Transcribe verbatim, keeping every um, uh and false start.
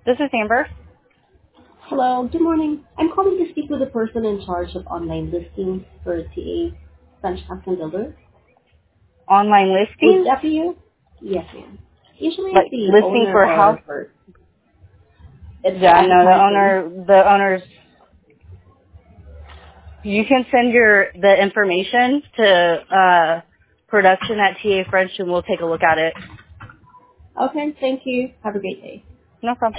This is Amber. Hello, good morning. I'm calling to speak with the person in charge of online listings for T A French Custom Builder. Online Would listings? that be you? Yes, ma'am. Usually it's Like the listing owner for house? or for it's for Yeah, no, the advertising. owner, the owners, you can send your, the information to, uh, production at T A French and we'll take a look at it. Okay, thank you. Have a great day. No problem.